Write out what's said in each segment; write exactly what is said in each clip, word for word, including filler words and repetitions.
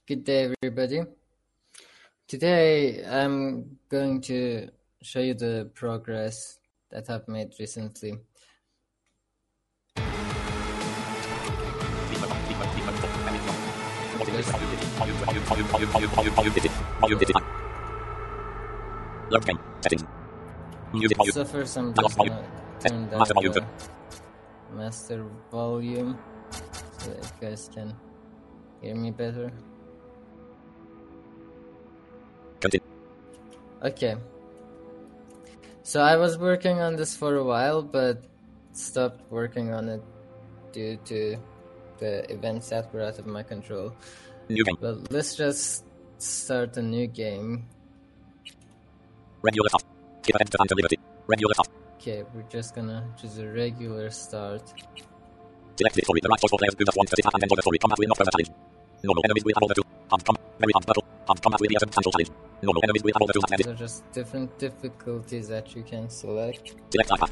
Good day, everybody. Today, I'm going to show you the progress that I've made recently. So first, I'm just gonna turn down the master volume so that you guys can hear me better. Okay. So I was working on this for a while, but stopped working on it due to the events that were out of my control. New game. But let's just start a new game. Regular start. Skip ahead to Phantom Liberty. Regular start. Okay, we're just gonna choose a regular start. Select this story. The right choice for players who just want to sit back and enjoy the story. Combat will not further challenge. Normal enemies will have all the tools. Hard combat. Very hard battle. Hard combat will be a substantial challenge. Normal enemies will have all the tools. These are just different difficulties that you can select. Select iPad.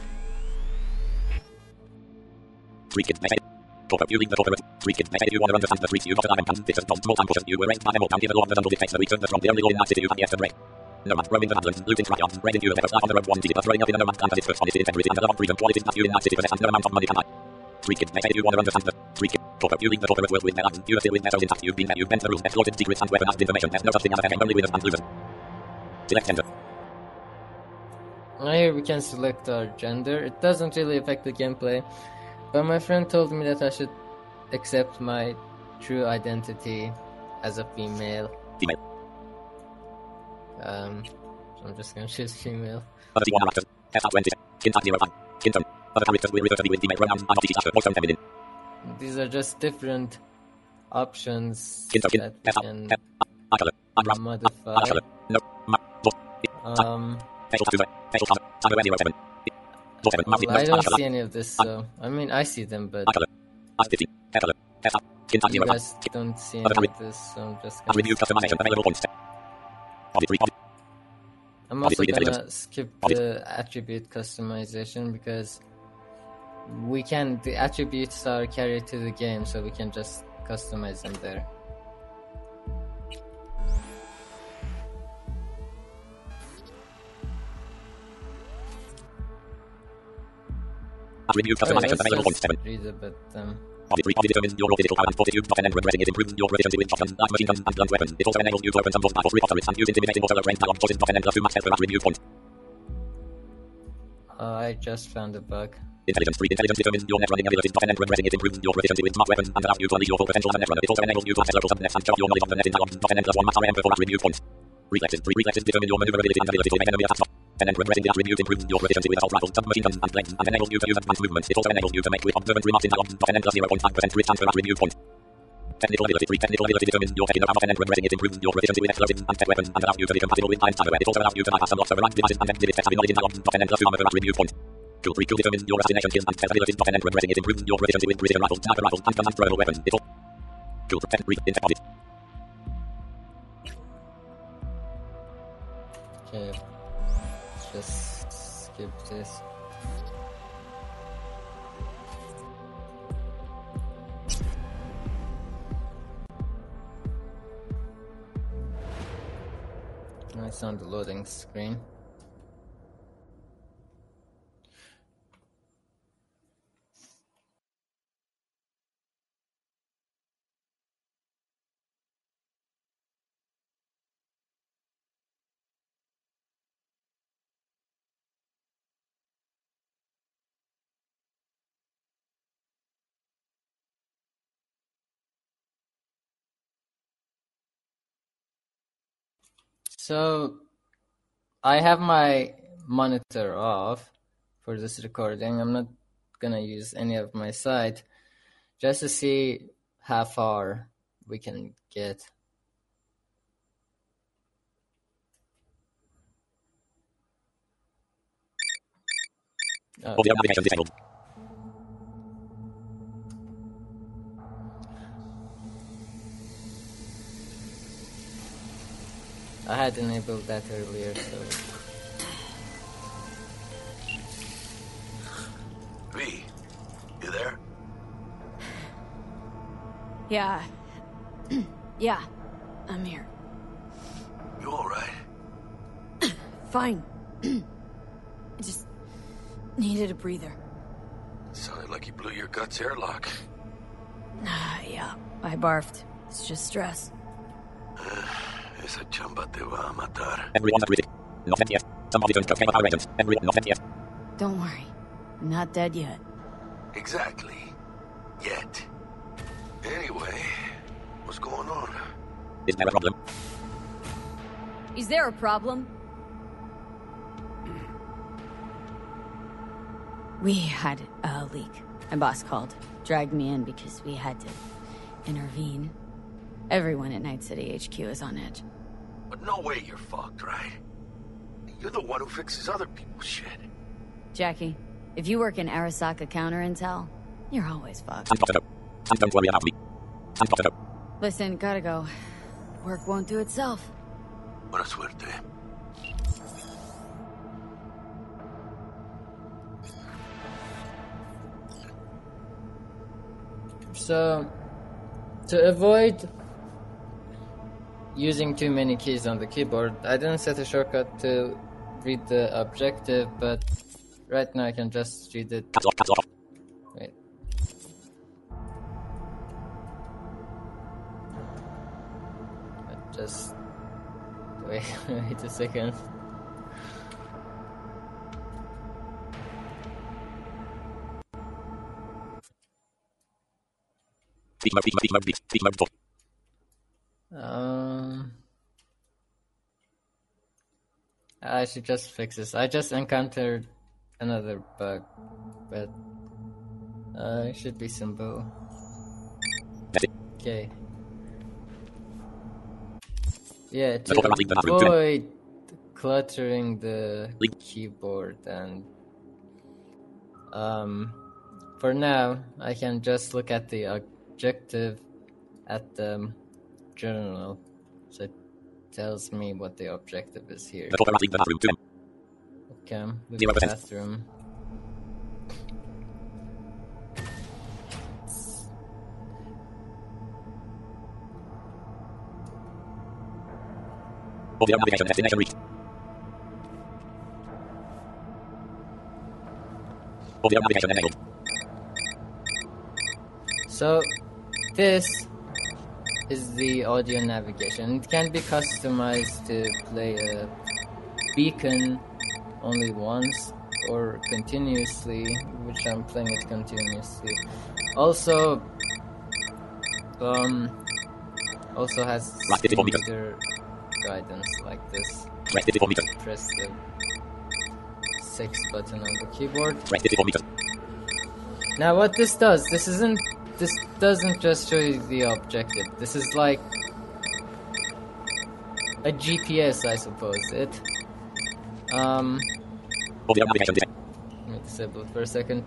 Street Kid. They say. Talker. You read the talker. Street Kid. They say you want to understand the streets. You got an iron can. Pictures. Don't. Small time pushes. You were raised by them all. Down. Give the law of the jungle dictates the return from the only law in that city you have yet to break. No man, roaming the badlands, looting scrapyards, raiding you and pepper, life on the road, one city, but throwing nothing in no man's land and its first honesty, integrity, and the love of freedom, qualities that you in that city possess, and no amount of money can buy. Street Kid, they say you want to understand the Street Kid. Talker, you read the talker at world with their land, you are still with their souls intact, you've been there, you've bent the rules, exploited secrets and weaponized information, there's no such thing as a fair game, only winners and losers. Select gender. Now here we can select our gender. It doesn't really affect the gameplay, but my friend told me that I should accept my true identity as a female. Female. Um... I'm just gonna choose female. Other T one characters. Hairstyle twenty. Skin type zero five. Skin tone. Other characters will refer to me with female pronouns and not slash voice tone feminine. These are just different options Skin tone. Skin. that we Hairstyle. can Hair. Eye color. Eyebrow. modify. Eye color. No. Ma. Voice. Um, Facial tattoo. Facial color. Tyler zero seven. Voice seven. Mouth. well, I don't see any of this, so I mean I see them, but Eye color. Eyes fifteen. Hair color. Hairstyle. Skin type you zero five. guys don't see Other any type. of this, so I'm just And review gonna. customization. Available points. Body three. Body. I'm also Body three gonna skip the attribute customization because we can. The attributes are carried to the game, so we can just customize them there. And review Okay, customization. let's Available points seven. just read a bit. Um, Body three. Body determines your raw physical power and fortitude. Top ten and regretting it improves your proficiency with shotgun, light machine gun, and blunt weapon. It also enables you to open some boss battles, rip off turrets, and use intimidating or solo range dialogue choices. Top ten and plus two max health per review point. uh, I just found a bug. Intelligence three. Intelligence determines your net running abilities. Top ten and regretting it improves your proficiency with smart weapon and allows you to unleash your full potential as a net runner. It also enables you to access local subnets and charge your knowledge of the net in dialogue. Top ten and plus one max R M per four review points. Reflexes three. Reflexes determine your maneuverability and ability to evade enemy attacks. Top ten and regretting the attribute improves your proficiency with assault rifles, submachine guns, and blades, and enables you to use advanced movements. It also enables you to make quick observant remarks in dialogue. Top ten and plus zero point five percent crit chance per review point. Technical ability three. Technical ability determines your tech in the power. Top ten and regretting it improves your proficiency with explosives and tech weapons and allows you to be compatible with high-end hardware. It also allows you to bypass some lots of range devices and exhibit tech having knowledge in dialogue. Top ten and plus two armor per review point. Tool three. Tool determines your assassination skills and tech abilities. Top ten and regretting it improves your proficiency with precision rifles, sniper rifles, handgun, and throwable weapons. It also tool ten. Three. In tech bodies. Okay, let's just skip this. Now it's on the loading screen. So I have my monitor off for this recording. I'm not gonna use any of my sight just to see how far we can get. Oh. Audio navigation disabled. I had enabled that earlier, so. V, you there? Yeah. Yeah. I'm here. You alright? Fine. I just needed a breather. Sounded like you blew your guts airlock. Yeah, I barfed. It's just stress. Esa chamba te va a matar. Everyone's agreed. Nothing yet. Somebody turned cocaine Power Rangers. Everyone, nothing yet. Don't worry. I'm not dead yet. Exactly. Yet. Anyway, what's going on? Is there a problem? Is there a problem? We had a leak. My boss called. Dragged me in because we had to intervene. Everyone at Night City H Q is on edge. But no way you're fucked, right? You're the one who fixes other people's shit. Jackie, if you work in Arasaka counter intel, you're always fucked. Thank God to know. And don't worry about me. Thank God to know. Listen, gotta go. Work won't do itself. Buena suerte. So, to avoid using too many keys on the keyboard, I didn't set a shortcut to read the objective, but right now I can just read it. Caps off, caps off. Wait. Just wait, wait a second. Speak mode, speak mode, speak mode, speak mode, full. Um, I should just fix this. I just encountered another bug, but uh, it should be simple. That's it. Okay. Yeah, That's what I'm asking to the bathroom to. avoid cluttering the Leave. keyboard and um, for now I can just look at the objective at the journal, so it tells me what the objective is here. That's what I'm asking the bathroom to. Okay, with Zero the percent. bathroom. Audio navigation destination reached. Audio navigation enabled. So this is the audio navigation. It can be customized to play a beacon only once or continuously, which I'm playing it continuously. Also, um, also has Right, digital meter. meter guidance like this. Press digital meter. Press the six button on the keyboard. Press digital meter. Now what this does, this isn't, this doesn't just show you the objective. This is like a G P S, I suppose. It, um, Audio navigation dis- let me disable it for a second.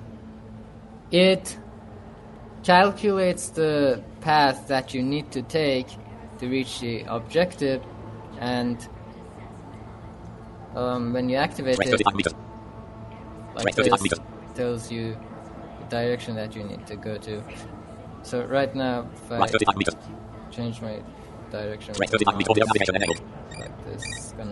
It calculates the path that you need to take to reach the objective, and um, when you activate Press it, thirty-five meter. like Press thirty-five this, meter. tells you the direction that you need to go to. So right now, if I Right thirty-five meter. change my direction Press with the thirty-five meter. Audio mouse, navigation enabled. like this, it's gonna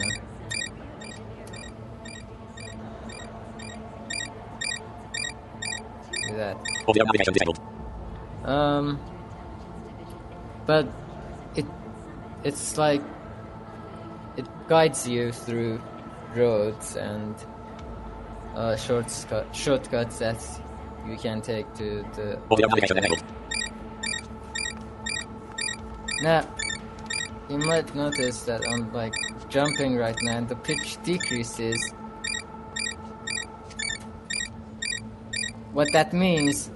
do that. Audio navigation disabled. Um, but it it's like it guides you through roads and uh, shortcut shortcuts that you can take to the. Audio navigation enabled. Now, you might notice that I'm like jumping right now, and the pitch decreases. What that means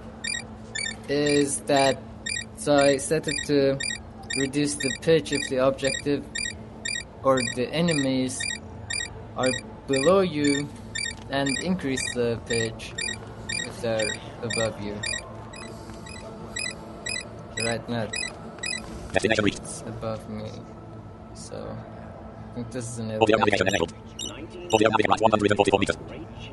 is that, so I set it to reduce the pitch if the objective or the enemies are below you, and increase the pitch if they're above you. Right now Destination reached. it's above me, so I think this is an Audio navigation elevator. enabled. Audio navigation at one hundred forty-four meters.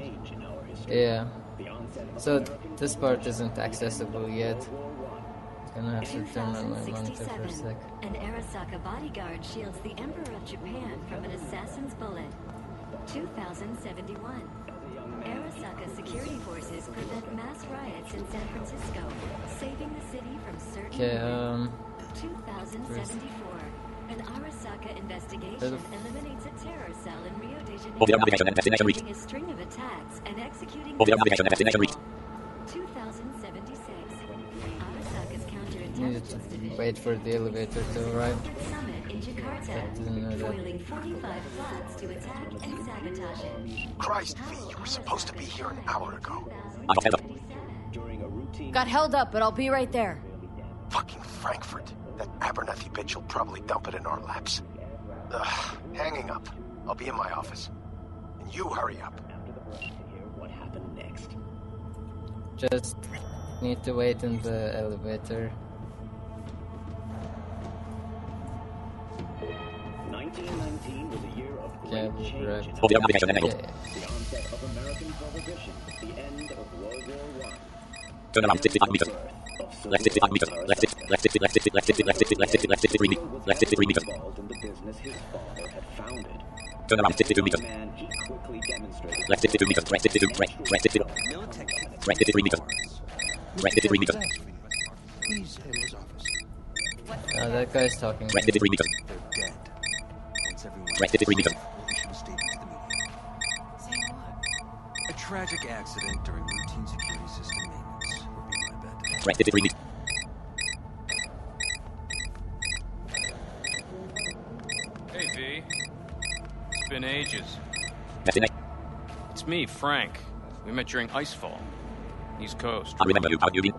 Yeah. So this part isn't accessible yet. Gonna have to turn on my monitor for a sec. An Arasaka bodyguard shields the Emperor of Japan from an assassin's bullet. two thousand seventy-one. Arasaka security forces prevent mass riots in San Francisco, saving the city from certain... Okay, um... two thousand seventy-four. An Arasaka investigation eliminates a terror cell in Rio de Janeiro, making a string of attacks and executing... two thousand seventy-six. Arasaka's counterintelligence division... Wait for the elevator to arrive. Summit in Jakarta, foiling forty-five plots to attack and sabotage it. Christ, V, you were supposed to be here an hour ago. Got held up, but I'll be right there. Fucking Frankfurt. That Abernathy bitch will probably dump it in our laps. Ugh, hanging up. I'll be in my office. And you hurry up. What happened next? Just need to wait in the elevator. nineteen nineteen was a year of great Yeah, change. right. in Yeah. the onset of American prohibition, the end of World War One. Turn around sixty-five meters. Left sixty-five meters. Left sixty, left sixty, left sixty, left sixty, left sixty, left sixty, left sixty-three meters. Left sixty-three meters. Involved in the business his father had founded. Turn around sixty-two meters. Man, he quickly demonstrated Left sixty-two meters. Right sixty-two. Right, right sixty. Right sixty-three meters. Right sixty-three meters. Please head to his office. Uh, that guy's talking. Right sixty-three meters. They're dead. Once everyone Right sixty-three meters. will issue a statement to the media. A tragic accident during routine security system maintenance would be my bet. Right sixty-three meters. Hey, V. It's been ages. That's it. It's me, Frank. We met during Icefall. East Coast. I remember you. How you been?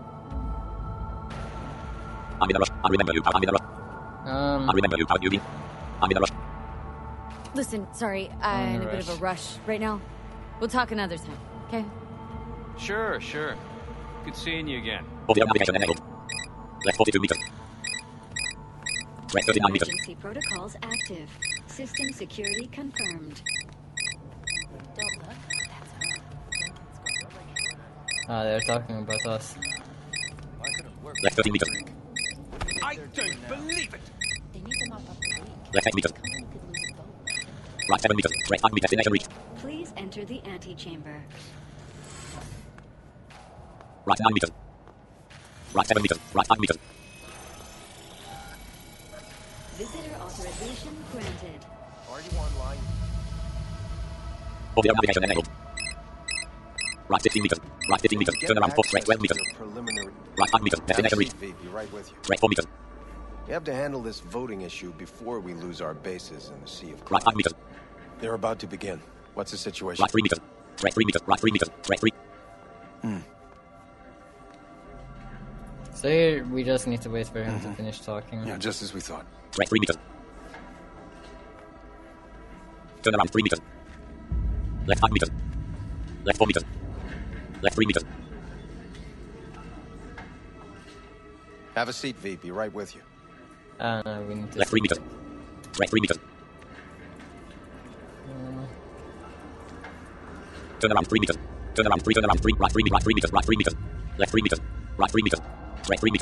I'm in a rush. I remember you. I'm in a rush. Um, I remember you. How you been? I'm in a rush. Listen, sorry, I'm in a bit of a rush. rush right now. We'll talk another time, okay? Sure, sure. Good seeing you again. Audio navigation enabled. Left forty-two meters. Right thirty-nine meters. Emergency protocols active. System security confirmed. ah, they're talking about us. Left thirteen meters. I don't believe it! Left eight meters. Right seven meters. Right five meters. Destination reached. Please enter the antechamber. Right nine meters. Right seven meters. Right five meters. Visitor authorization granted. Are you online? Audio navigation enabled. Right sixteen meters. Right fifteen meters. Turn around four. Right twelve meters. Preliminary. Right five meters. Destination reached. V, be right with you. Right four meters. We have to handle this voting issue before we lose our bases in the Sea of Right five meters. They're about to begin. What's the situation? Right three meters. Right three meters. Right three meters. Right three. So here, we just need to wait for him Mm-hmm. to finish talking. Yeah, just as we thought. Right three meters. Turn around three meters. Left five meters. Left four meters. Left three meters. Have a seat, V. Be right with you. Ah, no, we need to... Left three meters. Right three meters. Turn around three meters. Turn around three. Turn around three. Right three. Right three meters. Right three meters. Left three meters. Right three meters. Right three meters.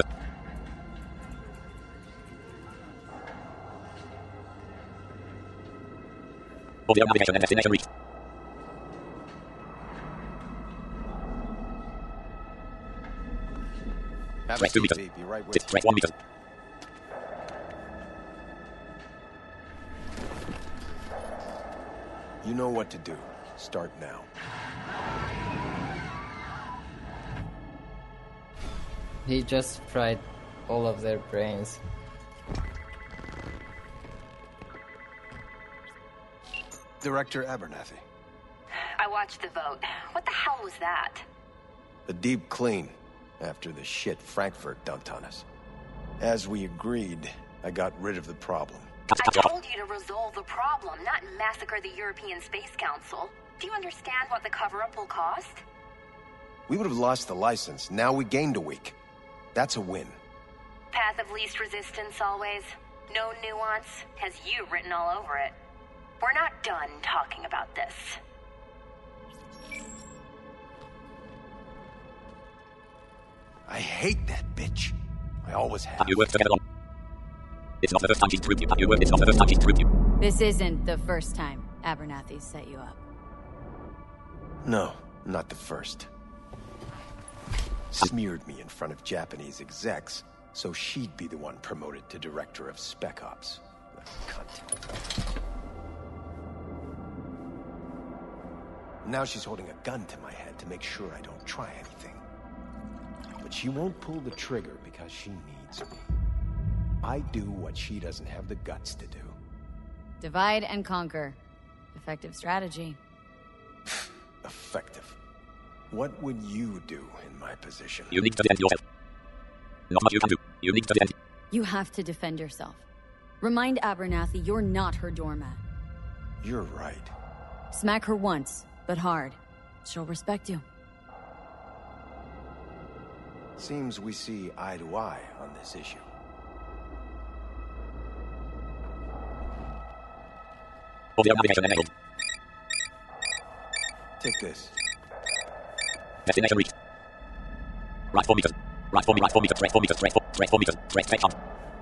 Audio navigation and destination reached. Have Right a two seat, meters. V. Be right with Six. Right one meter. you. You know what to do. Start now. He just fried all of their brains. Director Abernathy. I watched the vote. What the hell was that? A deep clean after the shit Frankfurt dumped on us. As we agreed, I got rid of the problem. I told you to resolve the problem, not massacre the European Space Council. Do you understand what the cover-up will cost? We would have lost the license. Now we gained a week. That's a win. Path of least resistance always. No nuance. Has you written all over it. We're not done talking about this. I hate that bitch. I always have. Have you worked together long? It's not the first time she's screwed you. Have you worked? It's not the first time she's screwed you. This isn't the first time Abernathy set you up. No, not the first. Smeared me in front of Japanese execs, so she'd be the one promoted to director of Spec Ops. That cunt. Now she's holding a gun to my head to make sure I don't try anything. But she won't pull the trigger because she needs me. I do what she doesn't have the guts to do. Divide and conquer. Effective strategy. Effective. What would you do in my position? You need to defend yourself. Not much you can do. You need to defend. You have to defend yourself. Remind Abernathy you're not her doormat. You're right. Smack her once, but hard. She'll respect you. Seems we see eye to eye on this issue. Audio navigation enabled. Take this. Destination reached. Right four meters. Right four meters. Right four meters. Right four meters. Right four. Right four meters. Right take jump.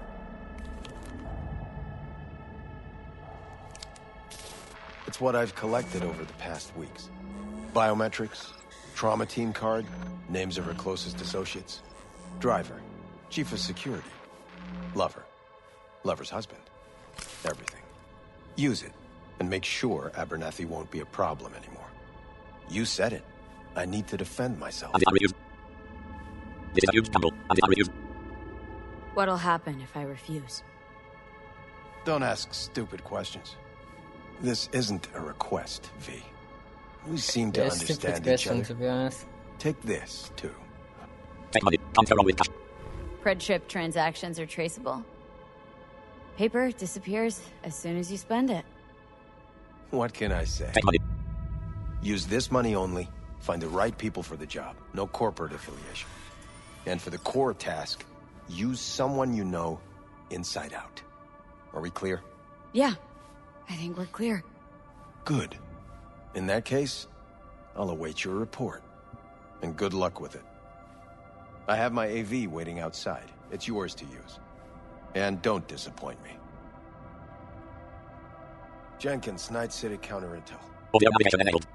It's what I've collected over the past weeks. Biometrics, trauma team card, names of her closest associates, driver, chief of security, lover, lover's husband, everything. Use it, and make sure Abernathy won't be a problem anymore. You said it. I need to defend myself. And it's unreused. This is a huge gamble, and it's unreused. What'll happen if I refuse? Don't ask stupid questions. This isn't a request, V. We seem to Yeah, understand stupid each question, other. to be honest. Take this, too. Take money. Can't go wrong with cash. Pred trip transactions are traceable. Paper disappears as soon as you spend it. What can I say? Take money. Use this money only. Find the right people for the job. No corporate affiliation. And for the core task, use someone you know inside out. Are we clear? Yeah, I think we're clear. Good. In that case, I'll await your report. And good luck with it. I have my A V waiting outside. It's yours to use. And don't disappoint me. Jenkins, Night City Counter Intel. Audio navigation enabled.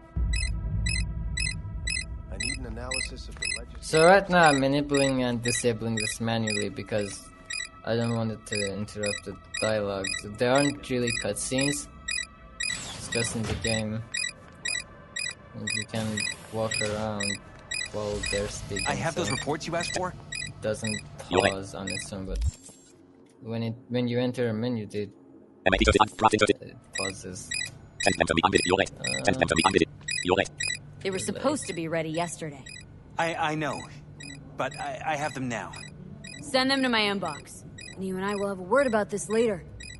I need an analysis of the legislation. So right now I'm enabling and disabling this manually because I don't want it to interrupt the dialogue. So there aren't really cutscenes. It's just in the game. And you can walk around while they're speaking. I have so those reports you asked for? it doesn't pause on its own, but when it when you enter a menu, it, it pauses. Send them to me. I'm busy. You're late. Send them to me. I'm busy. You're late. They were supposed to be ready yesterday. I, I know, but I, I have them now. Send them to my inbox. And you and I will have a word about this later.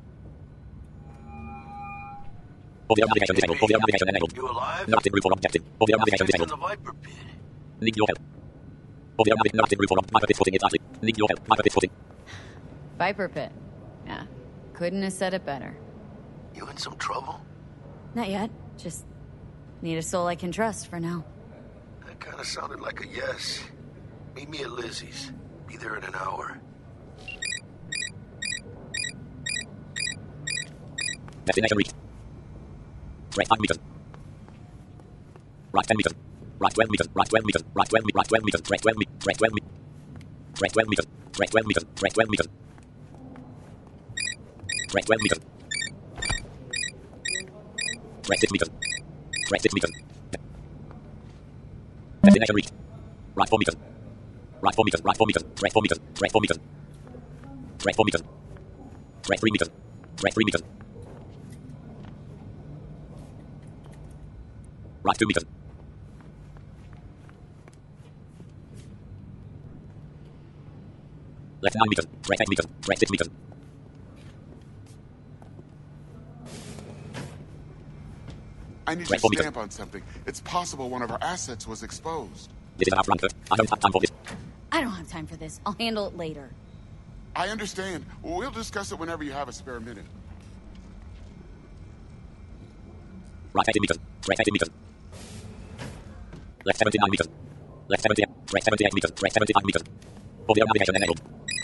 Audio navigation disabled. Audio navigation enabled. You alive? No active group or objective. Audio navigation Fixing disabled. the Viper pit. Need your help. Audio navigation. No active group or objective. Viper pit footing. It's Ashley. Need your help. Viper pit footing. Viper pit. Yeah, couldn't have said it better. You in some trouble? Not yet. Just need a soul I can trust for now. That kind of sounded like a yes. Meet me at Lizzie's. Be there in an hour. Destination reached. Right five meters. Right ten meters. Right twelve meters. Right twelve meters. Right twelve meters. Right twelve meters. Right twelve meters. Right twelve meters. Right twelve meters. Right twelve meters. Right twelve meters. Right twelve meters. Right six meters. Right six meters. Destination reached. Right four meters. Right four meters. Right four meters. Right four meters. Right four meters. Right four meters. Right three meters. Right three meters. Right two meters. Left nine meters. Right eight meters. Right six meters. I need Right, your meters. stamp on something. It's possible one of our assets was exposed. This is an outrun, sir. I don't have time for this. I don't have time for this. I'll handle it later. I understand. We'll discuss it whenever you have a spare minute. Right eighty meters. Right eighty meters. Left seventy-nine meters. Left seventy-eight. Right seventy-eight meters. Right seventy-five meters. Audio navigation enabled.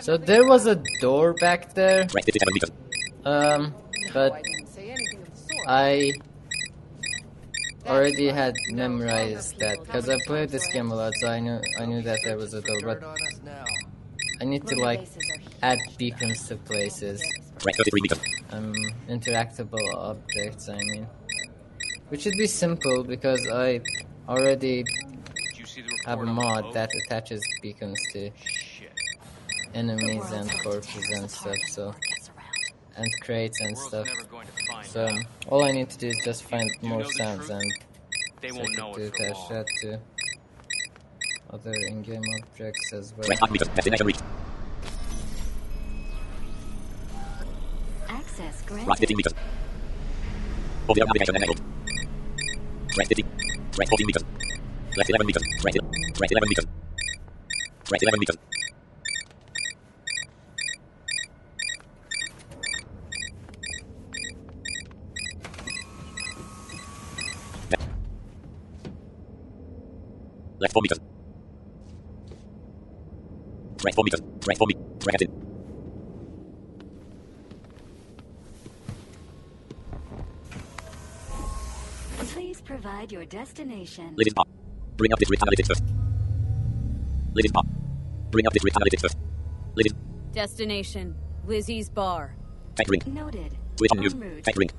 So there was a door back there. Um, but I already had memorized that because I played this game a lot, so I knew I knew that there was a door. But I need to like add beacons to places. Um, interactable objects. I mean, which should be simple because I already have a mod that attaches beacons to enemies and corpses and stuff. So. And crates and stuff. So um, all I need to do is just find more sounds and they won't know to it for attach long. that to other in-game objects as well. Access granted. Right fifteen meters. Over navigation enabled. Right fifty. Right fourteen meters. Left eleven meters. Right, right eleven meters. Right eleven meters. Left four meters. Right four meters. Right four meters. Right in. Please provide your destination. Living part. Bring up this rift analytics first. Living part. Bring up this rift analytics first. Living. Destination, Lizzie's bar. Tech ring. Noted. Switch on news. Tech ring.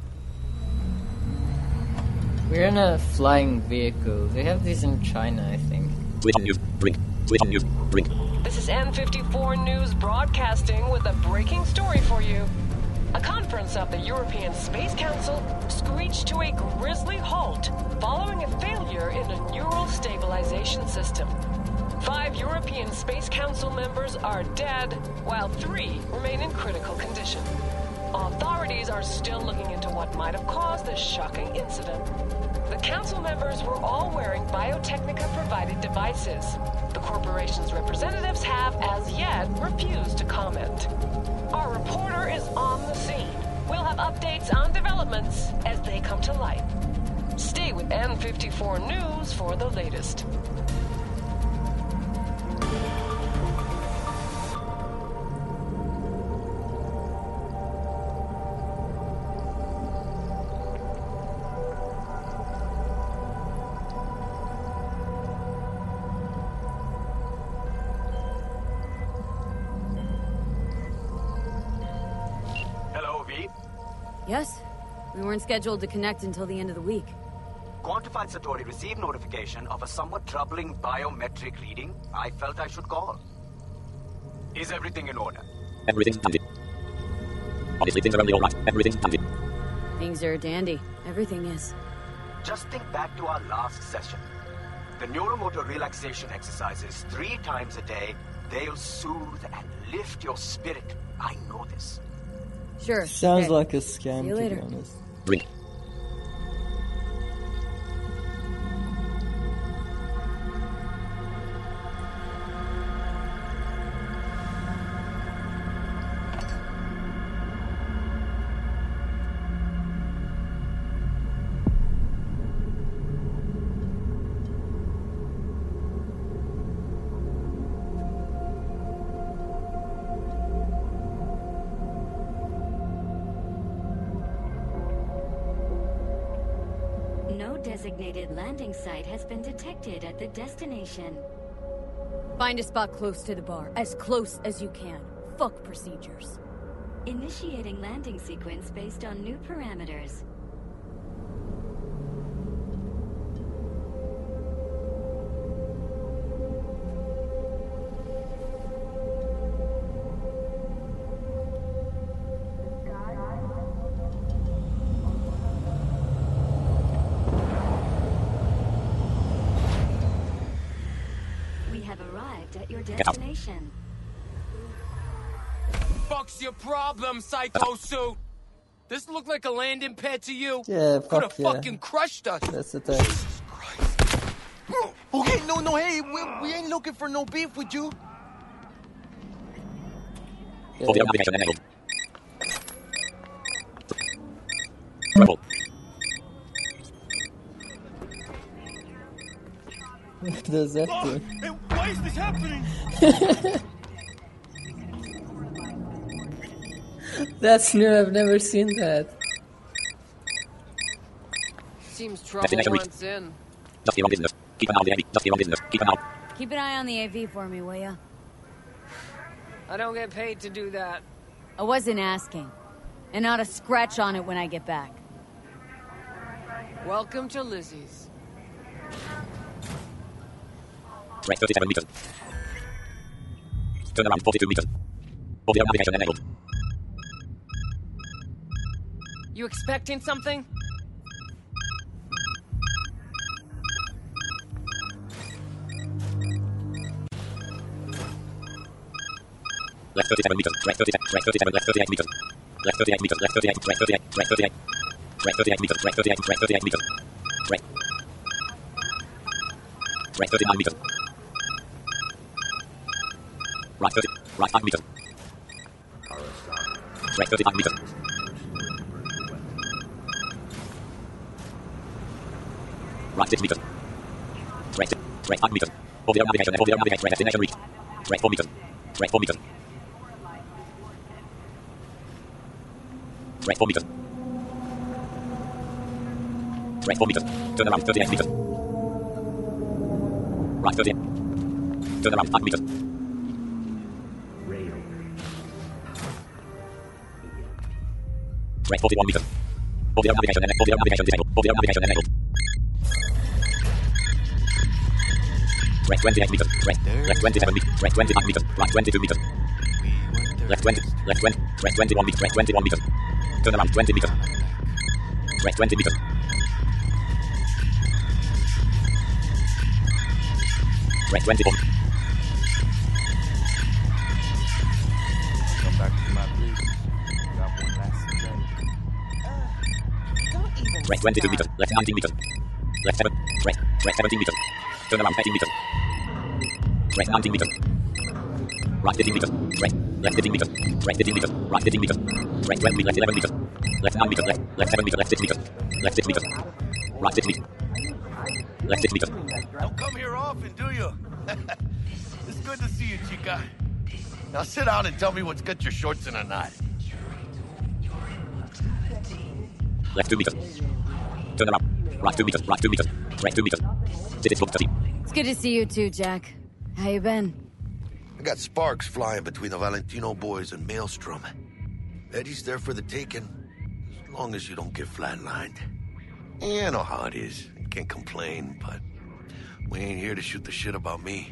We're in a flying vehicle. They have these in China, I think. Switch on news. Ring. Switch on news. Ring. This is N fifty-four News broadcasting with a breaking story for you. A conference of the European Space Council screeched to a grisly halt following a failure in a neural stabilization system. Five European Space Council members are dead, while three remain in critical condition. Authorities are still looking into what might have caused this shocking incident. The council members were all wearing Biotechnica-provided devices. The corporation's representatives have, as yet, refused to comment. Our reporter is on the scene. We'll have updates on developments as they come to light. Stay with N fifty-four News for the latest. Yes? We weren't scheduled to connect until the end of the week. Quantified Satori received notification of a somewhat troubling biometric reading. I felt I should call. Is everything in order? Everything's dandy. Honestly, things are only alright. Everything's dandy. Things are dandy. Everything is. Just think back to our last session. The neuromotor relaxation exercises three times a day. They'll soothe and lift your spirit. I know this. Sure. Sounds okay. like a scam, See you to later. be honest. Ring. No designated landing site has been detected at the destination. Find a spot close to the bar. As close as you can. Fuck procedures. Initiating landing sequence based on new parameters. We have arrived at your destination. Fuck's your problem, Psycho Suit? This look like a landing pad to you? Yeah, Could have fuck yeah. fucking crushed us. That's the thing. Okay, no, no, hey, we, we ain't looking for no beef with you. For the navigation enabled. Rebel. What does that do? Hey, why is this happening? That's new. I've never seen that. Seems trouble Destination reached. wants in. Just here on business. Keep an eye on the A V. Just here on business. Keep an eye. Keep an eye on the A V for me, will ya? I don't get paid to do that. I wasn't asking. And not a scratch on it when I get back. Welcome to Lizzie's. Track thirty-seven meters. Turn around forty-two meters. Audio navigation enabled. You expecting something? Left thirty-seven meters. Track thirty-seven. Track thirty-seven. Left thirty-eight meters. Left thirty-eight meters. Left thirty-eight. Track thirty-eight. Track thirty-eight. Track thirty-eight meters. Track thirty-eight. Track thirty-eight meters. Track. Track thirty-nine meters. Right thirty. Right five meters. Track thirty-five meters. Right six meters. Track six. Track five meters. Audio navigation. Audio navigation. Track destination reached. Track four meters. Track four meters. Track four meters. Track four meters. Turn around thirty-eight meters. Right thirty. Turn around five meters. Track forty-one meters. Audio navigation enabled. Audio navigation disabled. Audio navigation enabled. Track twenty-eight meters. Track left twenty-seven meters. Track twenty-five meters. Right twenty-two meters. Left twenty. Left twenty. Track twenty-one meters. Track twenty-one meters. Turn around twenty meters. Track twenty meters. Track twenty-four. Come back to my place. Got one last day. Track twenty-two meters. Left nineteen meters. Left seven. Track. Track seventeen meters. Turn around eighteen meters. Track nineteen meters. Right fifteen meters. Track. Left fifteen meters. Track fifteen meters. Right fifteen meters. Track twenty. Left eleven meters. Left nine meters. Left. Left seven meters. Left six meters. Left six meters. Right six meters. Left six meters. Don't come here often, do you? It's good to see you, chica. Now sit down and tell me what's got your shorts in a knot. Left two meters. Turn around. Right two meters. Right two meters. Track two meters. City slope thirty. It's good to see you too, Jack. How you been? I got sparks flying between the Valentino boys and Maelstrom. Eddie's there for the taking, as long as you don't get flatlined. Yeah, I know how it is. Can't complain, but we ain't here to shoot the shit about me.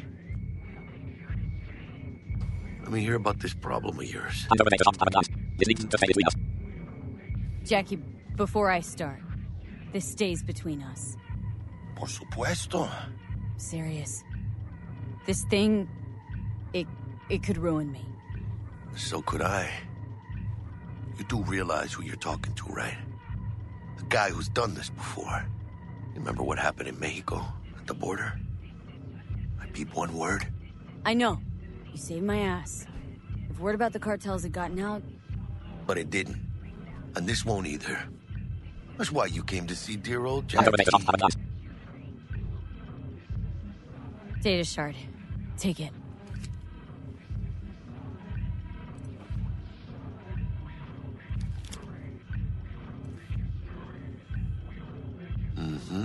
Let me hear about this problem of yours. This needs to stay between us. Jackie, before I start, this stays between us. Por supuesto. Serious. This thing, it it could ruin me. So could I. You do realize who you're talking to, right? The guy who's done this before. Remember what happened in Mexico, at the border? I peep one word. I know. You saved my ass. If word about the cartels had gotten out... But it didn't. And this won't either. That's why you came to see dear old Jackie. Data shard. Take it. Mm-hmm.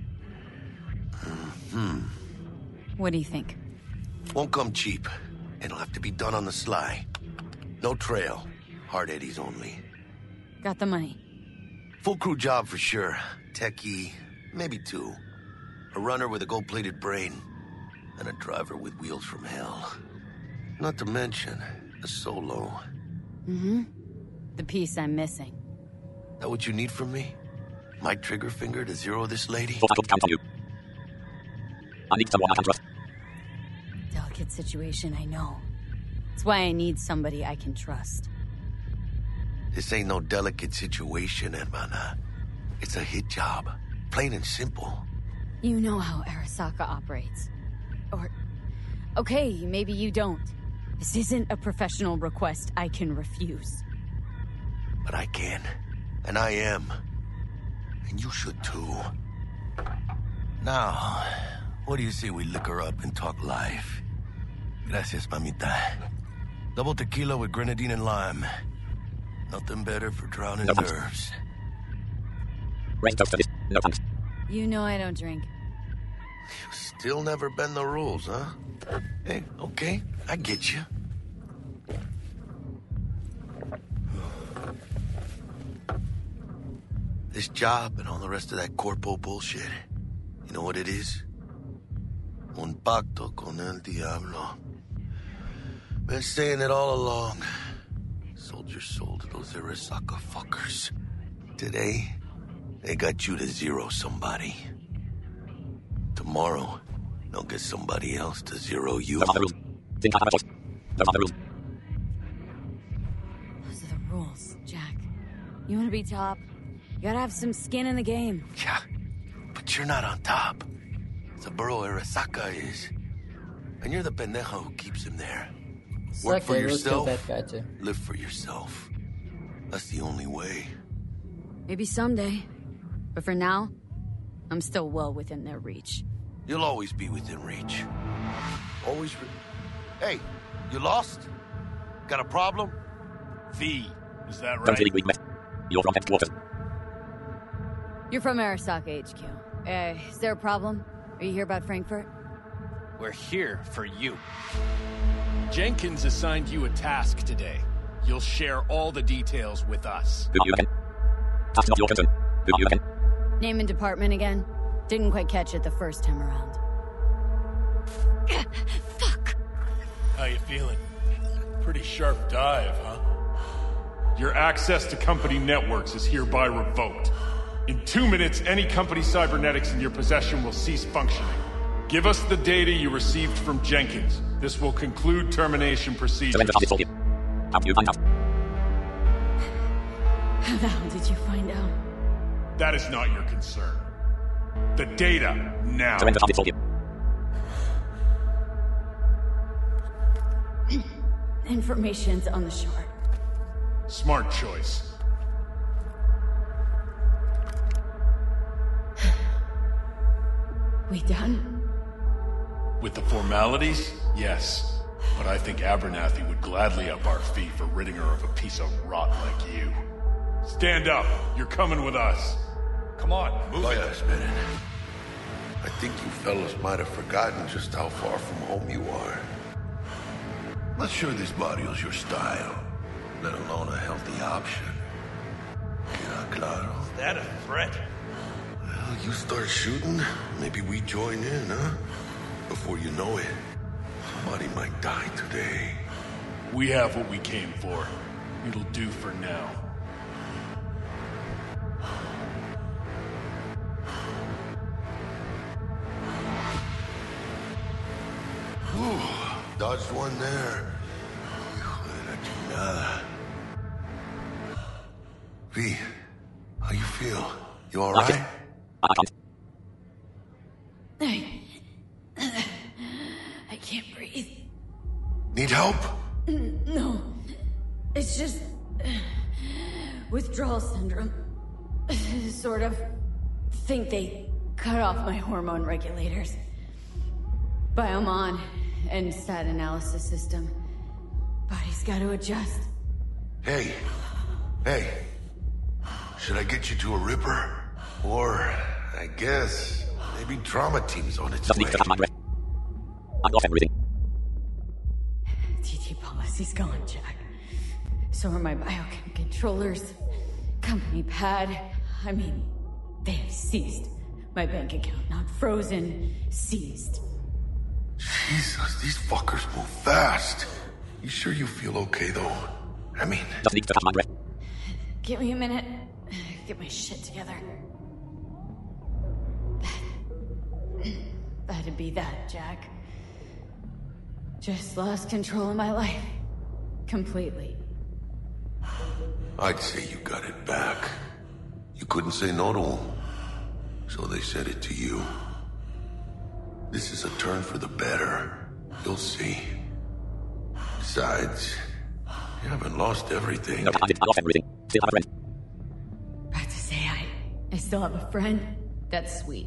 Mm-hmm. What do you think? Won't come cheap. It'll have to be done on the sly. No trail. Hard eddies only. Got the money. Full crew job for sure. Techie, maybe two. A runner with a gold-plated brain. And a driver with wheels from hell. Not to mention, a solo. Mm-hmm. The piece I'm missing. That what you need from me? My trigger finger to zero this lady? Thought I could count on you. I need someone I can trust. Delicate situation, I know. That's why I need somebody I can trust. This ain't no delicate situation, hermana. It's a hit job. Plain and simple. You know how Arasaka operates. Or... Okay, maybe you don't. This isn't a professional request I can refuse. But I can. And I am. And you should too. Now, what do you say we liquor up and talk life? Gracias, mamita. Double tequila with grenadine and lime. Nothing better for drowning No thanks. nerves. Rain toast to this. No thanks. You know I don't drink. Still never bend the rules, huh? Hey, okay, I get you. This job and all the rest of that corpo bullshit, you know what it is? Un pacto con el diablo. Been saying it all along. Sold your soul to those Arasaka fuckers. Today, they got you to zero somebody. Tomorrow, they'll get somebody else to zero you. Those are the rules. Think I have a choice. Those are the rules. Those are the rules, Jack. You want to be top? You gotta have some skin in the game. Yeah, but you're not on top. Saburo Arasaka is. And you're the pendejo who keeps him there. Work Suck for it, let's kill yourself, that guy too. live for yourself. That's the only way. Maybe someday. But for now, I'm still well within their reach. You'll always be within reach. Always re- Hey, you lost? Got a problem? V, is that Don't right? really weak, mate. You're from headquarters. You're from Arasaka H Q. Uh, is there a problem? Are you here about Frankfurt? We're here for you. Jenkins assigned you a task today. You'll share all the details with us. Who you again? Task not your concern. Who you again? Name and department again? Didn't quite catch it the first time around. How you feeling? Pretty sharp dive, huh? Your access to company networks is hereby revoked. In two minutes, any company cybernetics in your possession will cease functioning. Give us the data you received from Jenkins. This will conclude termination procedures. Surrender target for you. How do you find out? How the hell did you find out? That is not your concern. The data, now. Surrender target for you. Information's on the short. Smart choice. We done? With the formalities, yes. But I think Abernathy would gladly up our fee for ridding her of a piece of rot like you. Stand up. You're coming with us. Come on, move Wait it. a minute. I think you fellas might have forgotten just how far from home you are. Not sure this barrio's your style, let alone a healthy option. Queda claro. Is that a threat? Well, you start shooting, maybe we join in, huh? Before you know it, somebody might die today. We have what we came for. It'll do for now. Whew, dodged one there. Hijo de la chingada. V, how you feel? You alright? I can't. I... I can't breathe. Need help? No. It's just... withdrawal syndrome. Sort of. Think they cut off my hormone regulators. Biomon and stat analysis system. Body's got to adjust. Hey, hey. Should I get you to a Ripper? Or, I guess, maybe trauma team's on its Just way. need to catch my breath. I've got everything. T T policy's gone, Jack. So are my biochem controllers, company pad. I mean, they have seized my bank account. Not frozen, seized. Jesus, these fuckers move fast. You sure you feel okay, though? I mean... Just need to catch my breath. Give me a minute. Get my shit together. That'd be that, Jack. Just lost control of my life. Completely. I'd say you got it back. You couldn't say no to them. So they said it to you. This is a turn for the better. You'll see. Besides, you haven't lost everything. No, I did. I lost everything. Still have a friend. About to say I... I still have a friend? That's sweet.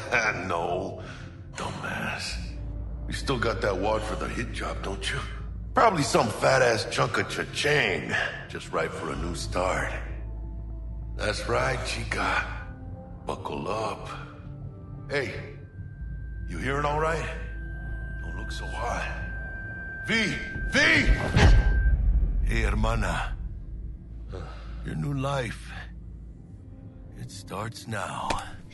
No, dumbass. You still got that wad for the hit job, don't you? Probably some fat-ass chunk of cha-ching, just right for a new start. That's right, chica. Buckle up. Hey, you hearing all right? Don't look so hot. V! V! Hey, hermana. Your new life. It starts now.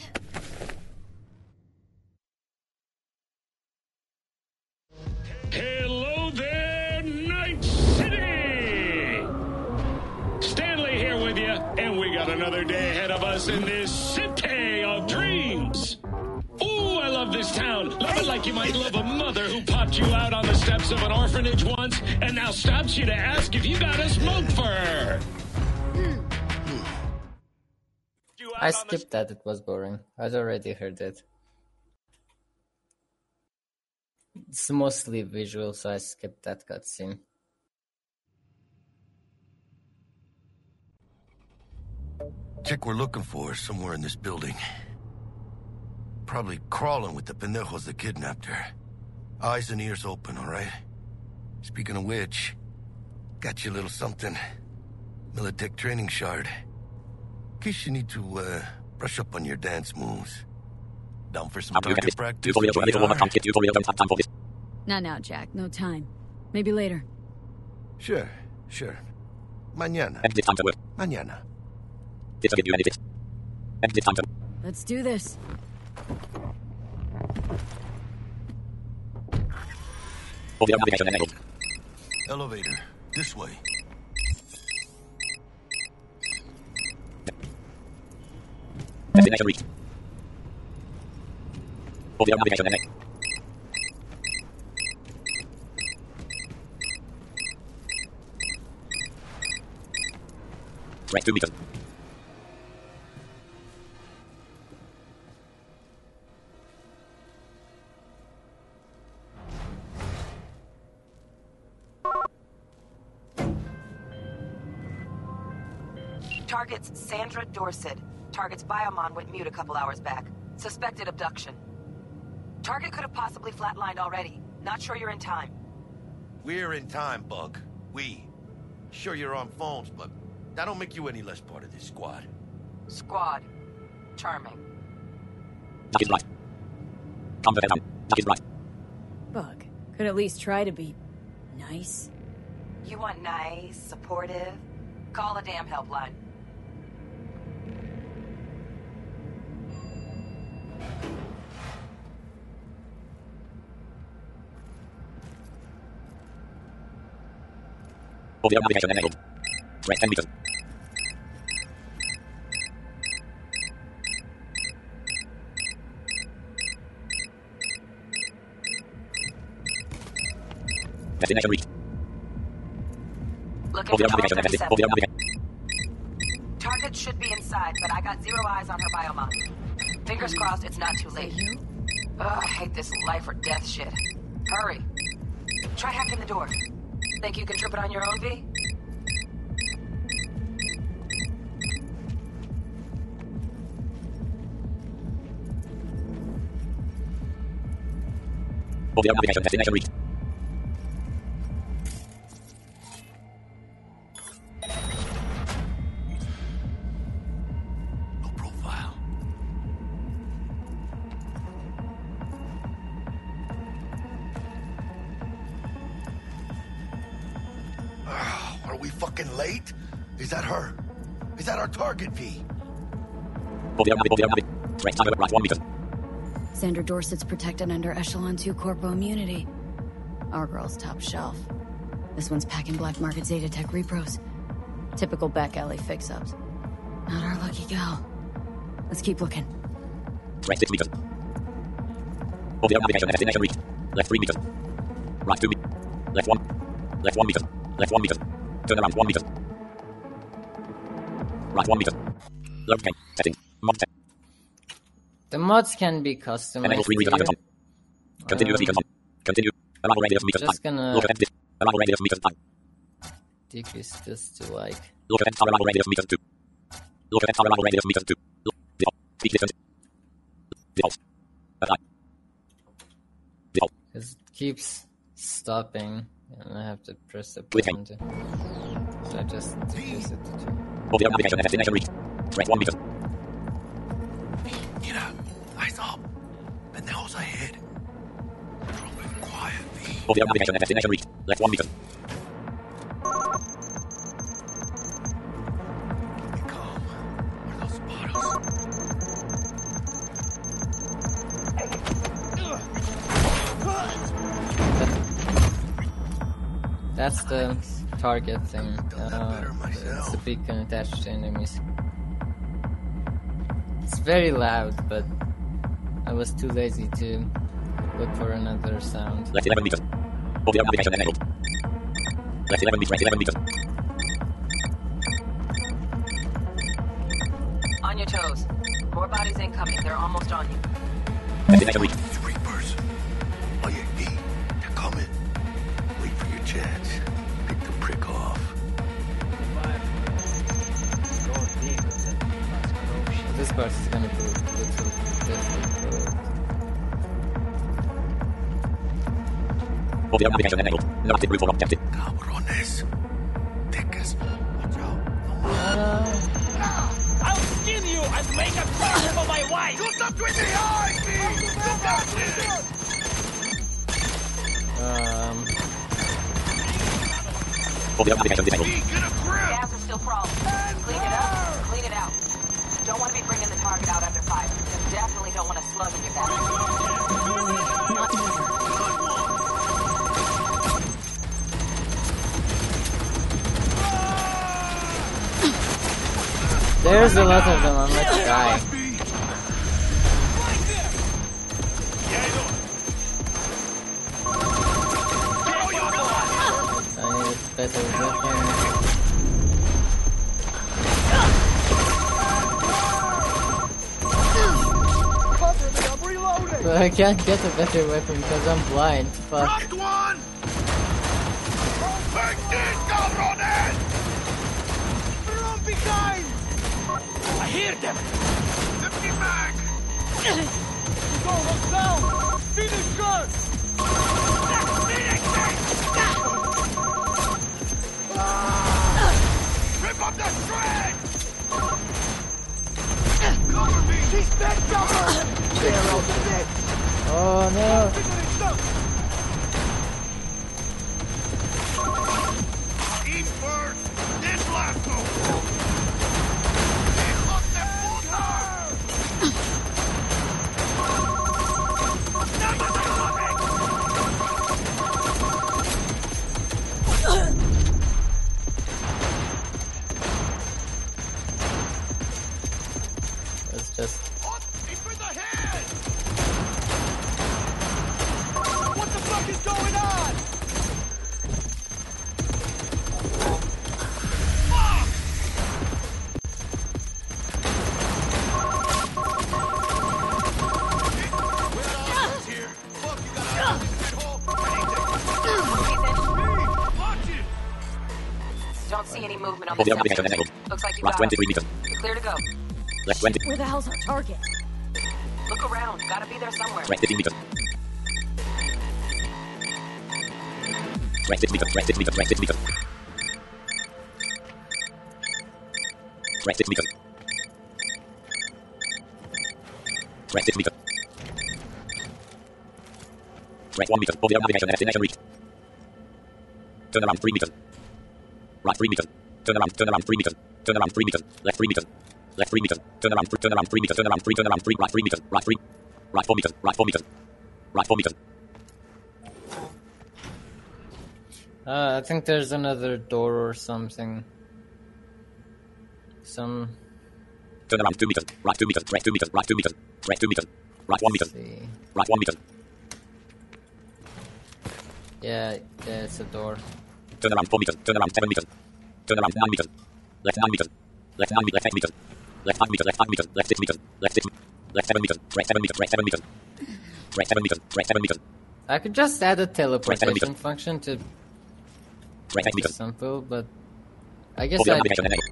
Hello there, Night City! Stanley here with you, and we got another day ahead of us in this city of dreams. Ooh, I love this town. Love it like you might love a mother who popped you out on the steps of an orphanage once and now stops you to ask if you got a smoke for her. I skipped that, it was boring. I'd already heard it. It's mostly visual, so I skipped that cutscene. Chick we're looking for is somewhere in this building. Probably crawling with the pendejos that kidnapped her. Eyes and ears open, all right? Speaking of which, got you a little something. Militech training shard. In case you need to, uh, brush up on your dance moves. Down for some target practice? Not now, Jack. No time. Maybe later. Sure, sure. Mañana. Mañana. Let's do this. Elevator. This way. Destination reached. Audio navigation enabled. Track two meters. Target's Sandra Dorset. Target's biomon went mute a couple hours back. Suspected abduction. Target could have possibly flatlined already. Not sure you're in time. We're in time, Bug. We. Sure you're on phones, but that don't make you any less part of this squad. Squad. Charming. That is right. Come down. That is right. Bug, could at least try to be nice. You want nice, supportive? Call a damn helpline. Audio navigation enabled. Track ten meters. Destination reached. Looking Audio for navigation enabled. twelve Audio thirty-seven. navigation. Target should be inside, but I got zero eyes on her biomon. Fingers crossed it's not too late. Ugh, I hate this life or death shit. Hurry. Try hacking the door. Think you can trip it on your own, V? Audio navigation destination reached. No profile. Oh, are we fucking late? Is that her? Is that our target, V? Audio navigation. Audio navigation. Track time right one meter. Sandra Dorset's protected under Echelon two Corpo immunity. Our girl's top shelf. This one's packing black market Zeta Tech repros. Typical back alley fix-ups. Not our lucky gal. Let's keep looking. Track six meters. Audio navigation destination reached. Left three meters. Right two meters. Left one. Left one meter. Left one meter. Turn around one meter. Right one meter. Load game. Settings. Mod set. The mods can be customized. Enable three meters icon. Continue Um, as meters on. Continue. Arrival radius meters just time. gonna- Look at end. Arrival radius meters time. Decrease this to like. Look at end. Arrival radius meters two. Look at end. Arrival radius meters two. Look. Default. Speak distance. Default. Apply. Default. Because it keeps stopping, and I have to press the button to... So I just use it to... Audio navigation and destination reached. Press one meter. Mira, eyes up. Pendejos ahead. Moving quietly. Audio navigation and destination reached. Left one meter. That's the target thing. Uh, it's the beacon attached to enemies. It's very loud, but I was too lazy to look for another sound. Left eleven meters. Audio navigation enabled. Left eleven meters. Left eleven meters. On your toes. More bodies incoming. They're almost on you. Destination reached. Reapers. On your feet. They're coming. Wait for your chance. Pick the prick off. This part is gonna be a little difficult. Audio navigation enabled. No active route or objective. Cabrones. Dickas. Watch out. I'll skin you and make a price for my wife! Shoot them between the eyes, me! You got this! Um... Audio navigation disabled. Gas are still crawling. Clean it up. Clean it out. Don't want to be bringing the target out under fire. And definitely don't want a slug in your back. There's a lot of them, I'm like a guy. I need a better weapon. But I can't get a better weapon because I'm blind. Fuck. Right one! Take this, cabrones! From behind! I hear them! Empty mag! Go, look down! Finish gun! Rip up the shred! Cover me! He's back, cover! Clear out the net! Oh no! Eat first, then Blasco! Hijo de puta! It's just... What the fuck is going on? Don't see any movement on the Audio navigation enabled. Looks like you Right got twenty-three him. meters. You're clear to go. Left twenty. Where the hell's our target? Look around. Gotta be there somewhere. Right fifteen meters. Right six meters. Right six meters. Right six meters. Right six meters. Right six meters. Right one meter. Audio navigation destination reached. Turn around three meters. Right three meters. Turn around. Turn around three meters. Turn around three meters. Left three meters. Left three meters. Turn around. Turn around three meters. Turn around three. Turn around three. Right three meters. Right three. Right four meters. Right four meters. Right four meters. Uh, I think there's another door or something. Some... Turn around two meters. Right two meters. Right two meters. Right two meters. Right two meters. Right one meter. Right one meter. Yeah, yeah, it's a door. Turn around four meters. Turn around seven meters. Turn around nine meters. Left nine meters. Left nine meters. Left eight meters. Left five meters. Left five meters. Left six meters. Left six. Left seven meters. Right seven meters. Right seven meters. Right seven meters. Right seven meters. I could just add a teleportation meters. function to Right eight make it meters. simple, but I guess Audio I navigation enabled.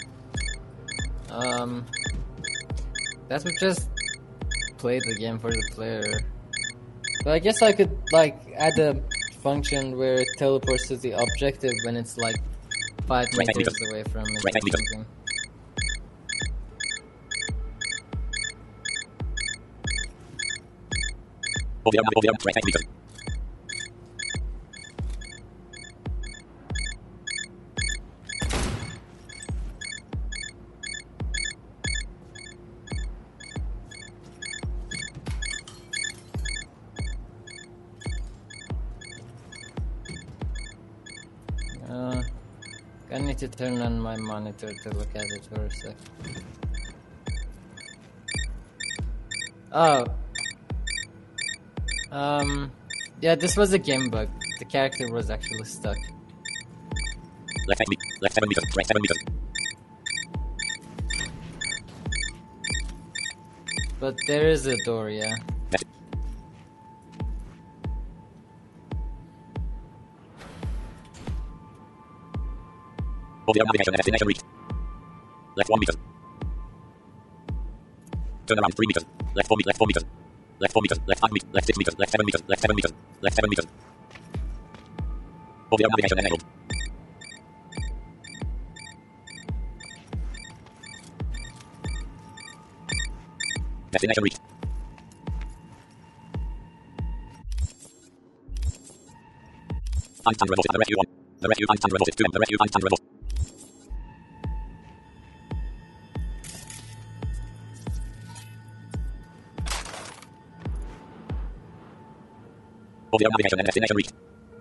um that would just play the game for the player. But I guess I could like add a function where it teleports to the objective when it's like five meters away from it or something. Uh, I need to turn on my monitor to look at it for a sec. Oh. Um, yeah, this was a game bug. The character was actually stuck. Left seven, left seven meters, right seven meters. But there is a door, yeah. Left. Audio navigation and destination reached. Left one meter. Turn around three meters. Left four meters. Left four meters. Left four meters. Left five meters. Left six meters. Left seven meters. Left seven meters. Left seven meters. Audio navigation enabled. Destination reached. Einstein revolted. The rescue one. The rescue Einstein revolted. Two. The rescue Einstein revolted. Audio navigation and destination reached.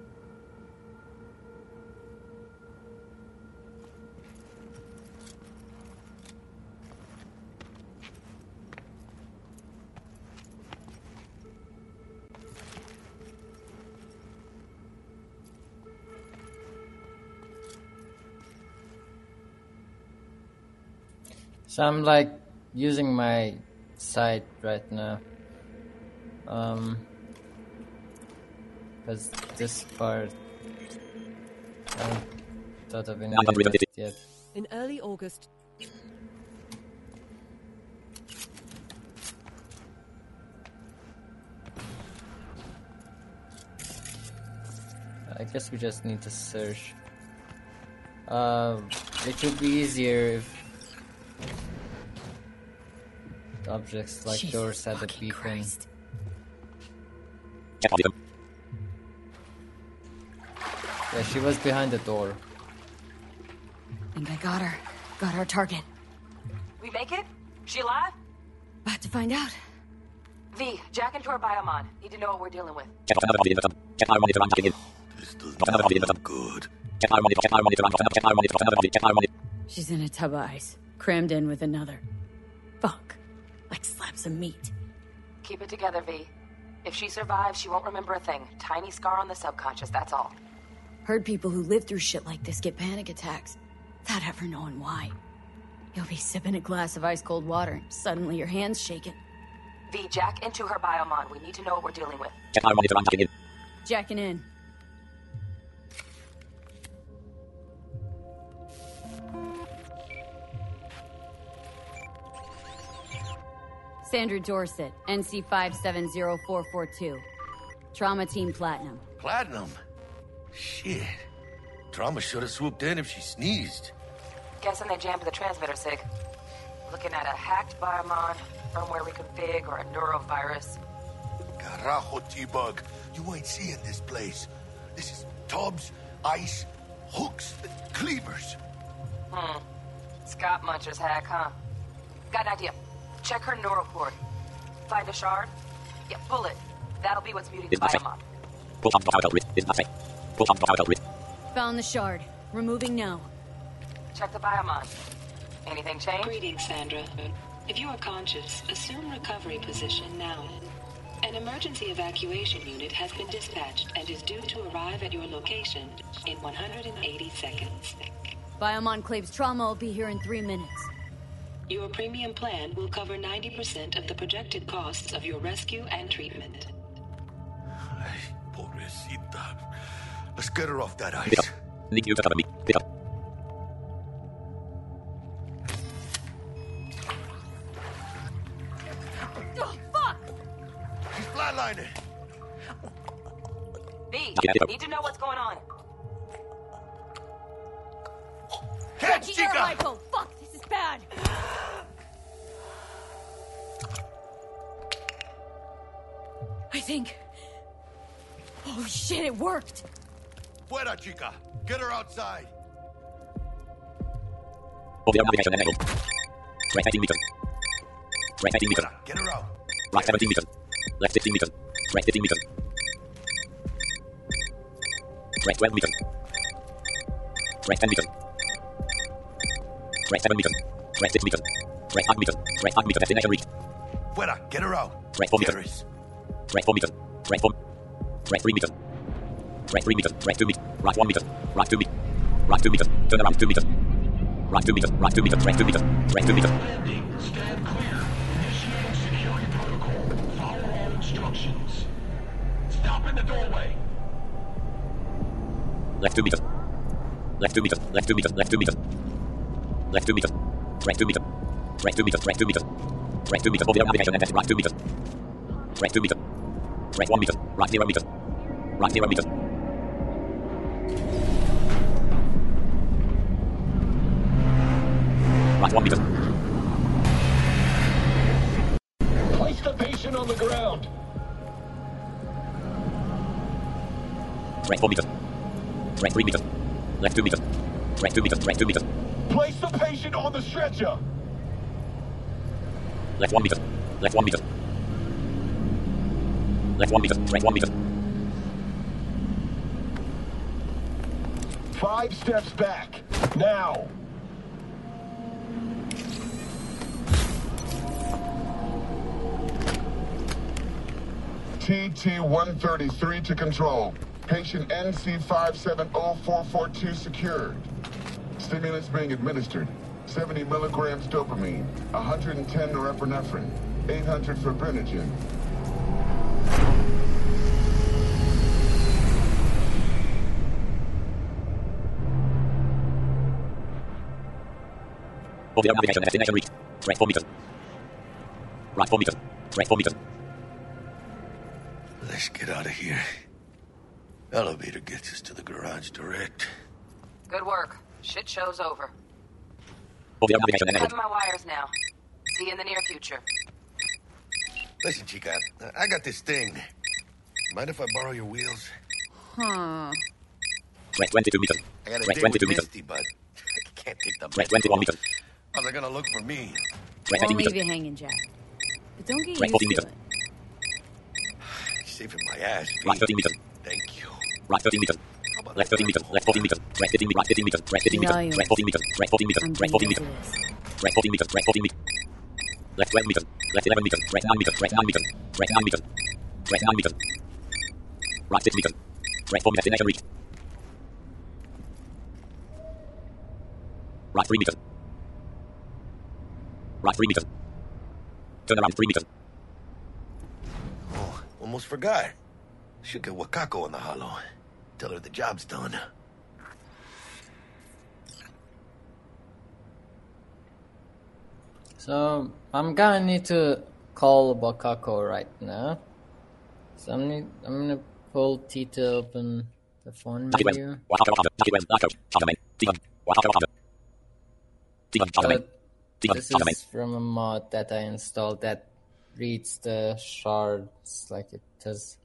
So I'm like using my sight right now. Um, because this part I haven't thought of anything of it yet. In early August. I guess we just need to search. Uh, it would be easier if objects like Jesus doors had a beacon. Christ. Yeah, she was behind the door. Think I got her. Got our target. We make it? She alive? About to find out. V, jack into her biomon. Need to know what we're dealing with. Check another body in the sun. Check our monitor and checking in. This does Drop another body in the sun. good. Check our monitor. Check our monitor and drop another. Check our monitor. Drop another body. Check our monitor. She's in a tub of ice, crammed in with another. Fuck. Like slabs of meat. Keep it together, V. If she survives, she won't remember a thing. Tiny scar on the subconscious, that's all. Heard people who live through shit like this get panic attacks. Without ever knowing why. You'll be sipping a glass of ice-cold water, and suddenly your hand's shaking. V, jack into her biomon. We need to know what we're dealing with. Check our monitor and checking in. Jacking in. Sandra Dorset, N C five seven zero four four two. Trauma Team Platinum. Platinum? Shit. Trauma should have swooped in if she sneezed. Guessing they jammed the transmitter, Sig. Looking at a hacked biomon, firmware reconfig, or a neurovirus. Carajo, T-Bug. You ain't seeing this place. This is tubs, ice, hooks, and cleavers. Hmm. Scott Muncher's hack, huh? Got an idea. Check her neuroport. Find a shard? Yeah, pull it. That'll be what's muting the biomon. Pull some out of it. It's nothing. Pull some out of it. Found the shard. Removing now. Check the biomon. Anything change? Greetings, Sandra. If you are conscious, assume recovery position now. An emergency evacuation unit has been dispatched and is due to arrive at your location in one hundred eighty seconds. Biomon claims trauma will be here in three minutes. Your premium plan will cover ninety percent of the projected costs of your rescue and treatment. Ay, pobrecita. Let's get her off that ice. Pick up. Need you to cover me. Pick up. Oh, fuck! She's flatlining. B, Need to know what's going on. Catch, Chica! Michael! Fuck, this is bad! I think... Oh shit, it worked! Fuera, chica! Get her outside! Audio navigation enabled. Right eighteen meters. Right eighteen meters. Get her out! Right seventeen meters. Left sixteen meters. Right fifteen meters. Right twelve meters. Right ten meters. Right seven meters. Right six meters. Right five meters. Right five meters. Destination reached. Fuera! Get her out! Right four meters. Right four meters. Right four. Right three meters. Right three meters. Right two meters. Right one meter. Right two meters. Right two meters. Turn around two meters. Right two meters. Right two meters. Right two meters. Right two meters. Landing. Stand clear. Initiating security protocol. Follow all instructions. Stop in the doorway. Left two meters. Left two meters. Left two meters. Left two meters. Left two meters. Right two meters. Right two meters. Right two meters. Right two meters. Audio navigation and right two meters. Right two meters. Right one meter. Right zero meters. Right zero meters. Right one meter. Place the patient on the ground. Right four meters. Right three meters. Left two meters. Right two meters. Right two meters. Place the patient on the stretcher. Left one meter. Left one meter. Left one meter. Right one meter. Five steps back. Now. T T one thirty-three to control. Patient N C five seven zero four four two secured. Stimulants being administered. seventy milligrams dopamine, one hundred ten norepinephrine, eight hundred fibrinogen. Audio navigation destination reached. Right four meters. Right four meters. Right four meters. Let's get out of here. Elevator gets us to the garage direct. Good work. Shit show's over. Audio navigation enabled. Having my wires now. See you in the near future. Listen, Chica, I got this thing. Mind if I borrow your wheels? Huh. Right twenty-two meters. I got a Right date twenty-two with meters. Misty, but I can't take the Right twenty-one meters. How's they gonna look for me? Right eighteen Won't leave meters. you hanging, Jack. But don't get Right used fourteen to meters. it. Saving my ass. V. Right thirteen meters. Thank you. Right thirteen meters. Left thirteen meters. Left fourteen meters. Right fifteen meters. Right fifteen meters. Right fifteen No, meters. you Right fourteen meters. Right fourteen meters. I'm Right fourteen being meters. this. Right fourteen meters. Right fourteen meters. Left twelve meters. Left eleven meters. Right nine meters. Right nine meters. Right nine meters. Right nine meters. Right six meters. Right four meters. Destination reached. Right three meters. Right three meters. Turn around three meters. Oh, almost forgot. Should get Wakako on the holo. Tell her the job's done. So I'm gonna need to call Wakako right now. So I'm need, I'm gonna pull T to open the phone menu. But this is from a mod that I installed that reads the shards like it does.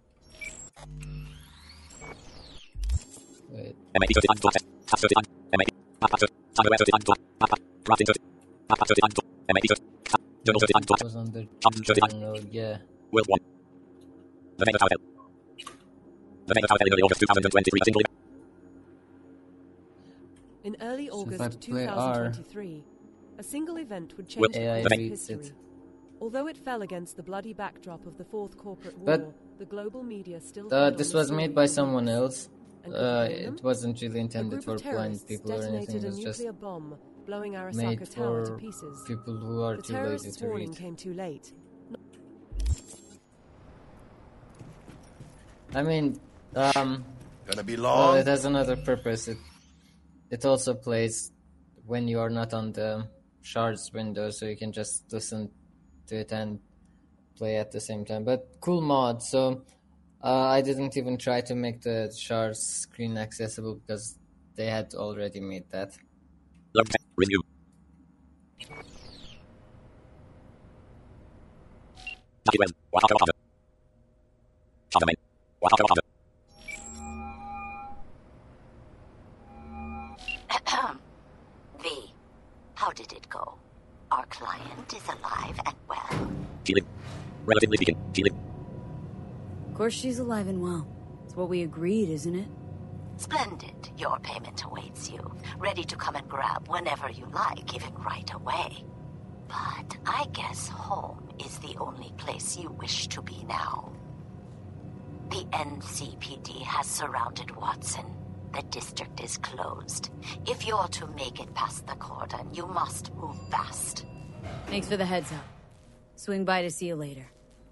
Wait. It was on the general, yeah. World one. The Vega Tower. The Vega Tower in early August twenty twenty-three. A single In early So if I August play twenty twenty-three, a single event would Well, change A I the course of reads history. it. Although it fell against the bloody backdrop of the Fourth Corporate War, But the global media still Uh, fed this on the was story made by of someone Olympics. else. And Uh, comparing them, it wasn't really a intended group for of blind terrorists people or anything. detonated It a was just nuclear bomb, blowing Arasaka made Tower to for pieces. people who are The too lazy terrorists' to warning read. came too late. I mean, um, Gonna be well, long. it has another purpose. It it also plays when you are not on the shards window, so you can just listen to it and play at the same time. But cool mod. So Uh, I didn't even try to make the shard screen accessible because they had already made that. Review. V, how did it go? Our client is alive and well. She lived. Relatively speaking, she lived. Of course she's alive and well. It's what we agreed, isn't it? Splendid. Your payment awaits you. Ready to come and grab whenever you like, even right away. But I guess home is the only place you wish to be now. The N C P D has surrounded Watson. The district is closed. If you're to make it past the cordon, you must move fast. Thanks for the heads up. Swing by to see you later.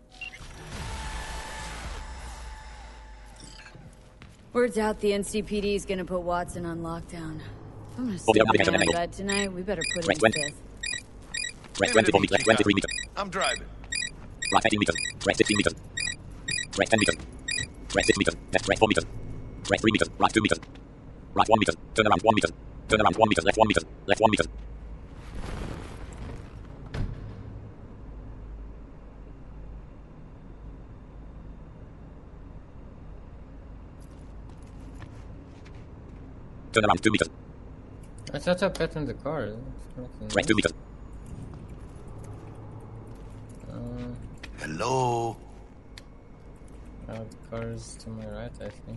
Word's out the N C P D is gonna put Watson on lockdown. If I'm gonna sleep in my bed tonight, we better put it in fifth. Rest twenty-four meters, twenty-three meters. I'm driving. Right eighteen meters, right sixteen meters. Right ten meters. Right six meters, left right four meters. Right three meters, right two meters. Right one meter, turn around one meter. Turn around one meter, left one meter, left one meter. Turn around two meters. I thought I bet in the car. Right two meters. Uh, Hello? Uh, the car is to my right, I think.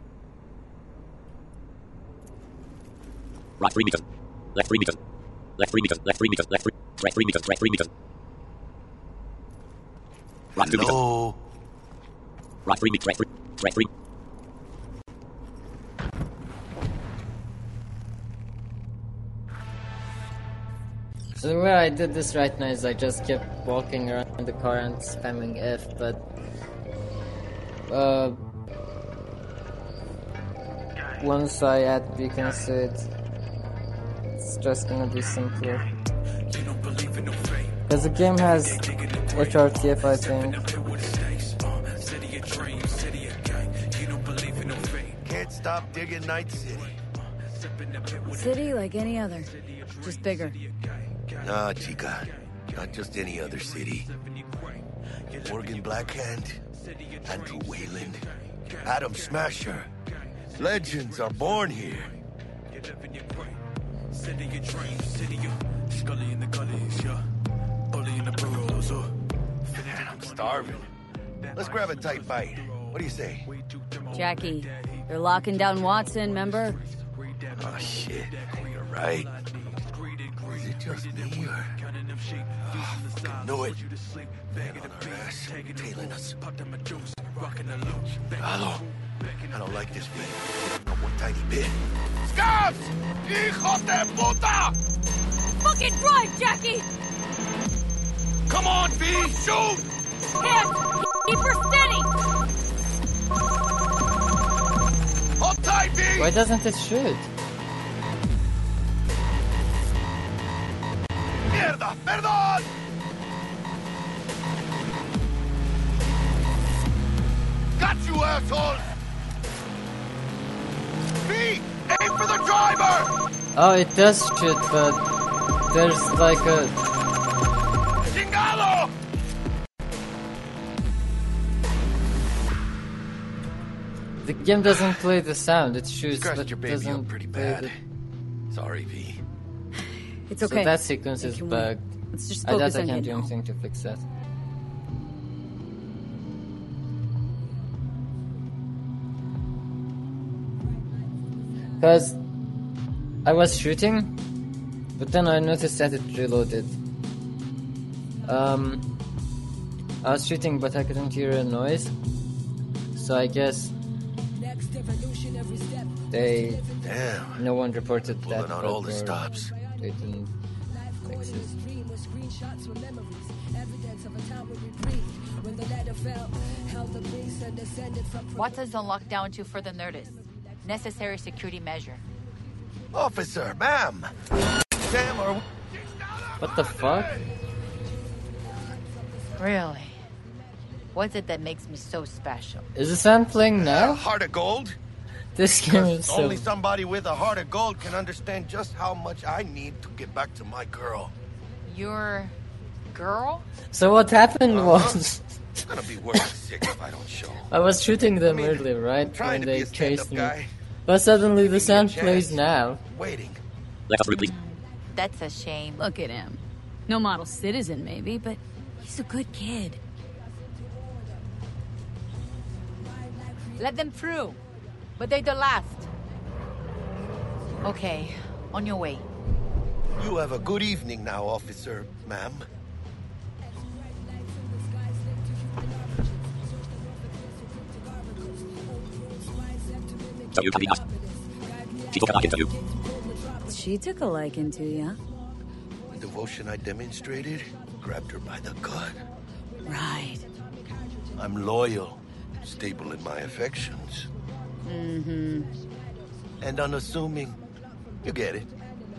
Right three meters. Left three meters. Left three meters. Left three meters. Left three. Right three meters. Right three meters. Right two meters. Hello? Right three meters. Right three. Right three. So the way I did this right now is I just kept walking around the car and spamming F, but uh, once I add beacons to it, it's just gonna be simpler. Because the game has H R T F, I think. Can't stop digging Night City. City like any other, just bigger. Nah, Chica. Not just any other city. Morgan Blackhand, Andrew Wayland, Adam Smasher. Legends are born here. Man, I'm starving. Let's grab a tight bite. What do you say? Jackie, they're locking down Watson, remember? Oh, shit. You're right. Is it just me, or... Oh, fucking knew it. Man on our ass, tailing us. Hello. I don't like this beat. Not one tiny bit. Scabs! Hijo de puta! Fucking drive, Jackie! Come on, V! Shoot! Hit! Keep her steady! Hold tight, V! Why doesn't it shoot? Mierda! Perdón! Got you, asshole! V! Aim for the driver! Oh, it does shoot, but there's like a... Chingalo! The game doesn't play the sound, it shoots, Scratched but your baby doesn't up pretty play bad. the... Sorry, V. It's okay. So that sequence is Can we- bugged. Let's just I doubt focus I on can getting do home. anything to fix that. Because I was shooting, but then I noticed that it reloaded. Um, I was shooting, but I couldn't hear a noise. So I guess they... Damn. No one reported Pulling that. out bug all the or stops. They didn't fix it. Watson's on lockdown until further notice. Necessary security measure. Officer, ma'am! Sam, are we... What the fuck? Really? What's it that makes me so special? Is the sound playing now? Uh, heart of gold? This game is so... Only somebody with a heart of gold can understand just how much I need to get back to my girl. Your girl? So what happened uh-huh. was... It's gonna be worth six if I don't show. I was shooting them I mean, earlier, right? When they chased me. Guy. But suddenly the sound plays now. Waiting. Let us repeat. That's a shame. Look at him. No model citizen, maybe, but he's a good kid. Let them through. But they're the last. Okay, on your way. You have a good evening now, officer, ma'am. So you can be nice. She took a liking to you. She took a liking to you. The devotion I demonstrated grabbed her by the gut. Right. I'm loyal, stable in my affections. Mm-hmm. And unassuming. You get it.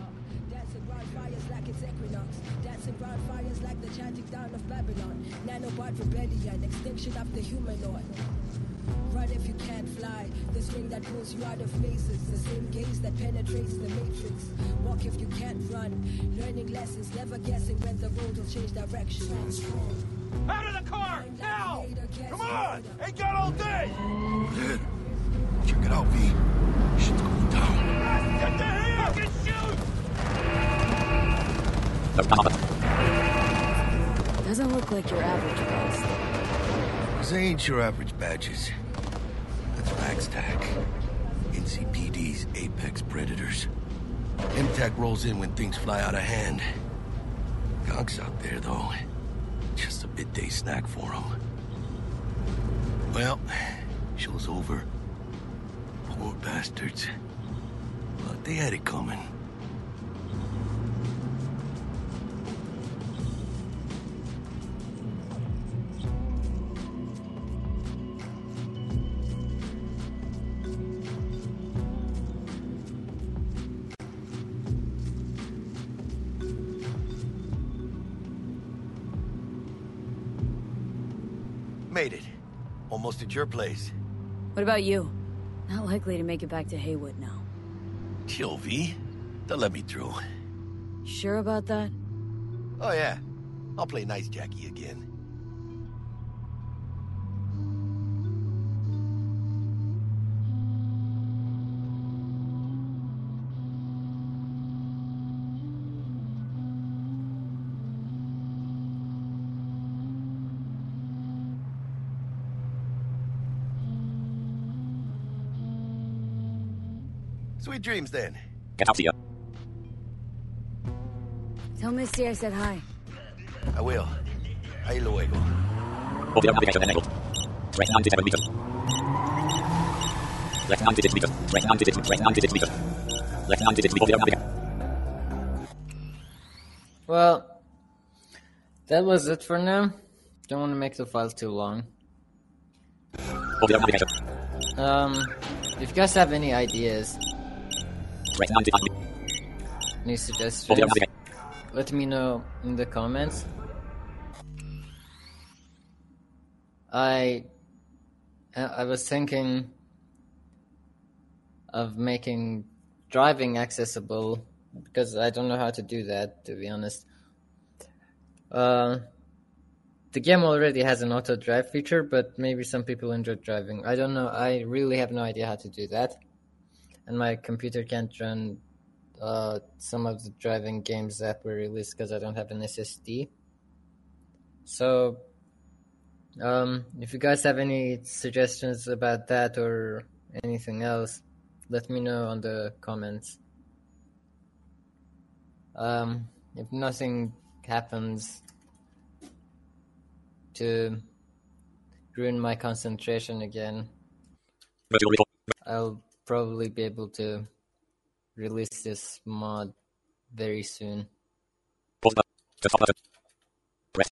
Run if you can't fly. The string that pulls you out of mazes. The same gaze that penetrates the matrix. Walk if you can't run. Learning lessons, never guessing when the road will change direction. Out of the car! Now! Come on! Ain't got all day! Good. Check it out, V. Shit's going down. Get the hell! Fucking shoot! Doesn't look like your average guys. Those ain't your average badges. That's Ragstack. N C P D's apex predators. M TAC rolls in when things fly out of hand. Gonks out there, though. Just a midday snack for them. Well, show's over. Poor bastards. But they had it coming. Made it. Almost at your place. What about you? Not likely to make it back to Haywood now. Chill, V. They'll let me through. Sure about that? Oh, yeah. I'll play nice Jackie again. Sweet dreams, then. Get out here. Tell Misty I said hi. I will. Ahí luego. Audio navigation enabled. Track ninety-seven meters. Left ninety-six meters. Track ninety-six. Track ninety-six meters. Left ninety-six meters. Audio navigation. Well, that was it for now. Don't want to make the file too long. Audio navigation. Um, if you guys have any ideas, any suggestions, let me know in the comments. I I was thinking of making driving accessible because I don't know how to do that, to be honest. Uh, the game already has an auto drive feature, but maybe some people enjoy driving. I don't know. I really have no idea how to do that. And my computer can't run uh, some of the driving games that were released because I don't have an S S D. So, um, if you guys have any suggestions about that or anything else, let me know on the comments. Um, if nothing happens to ruin my concentration again, I'll probably be able to release this mod very soon.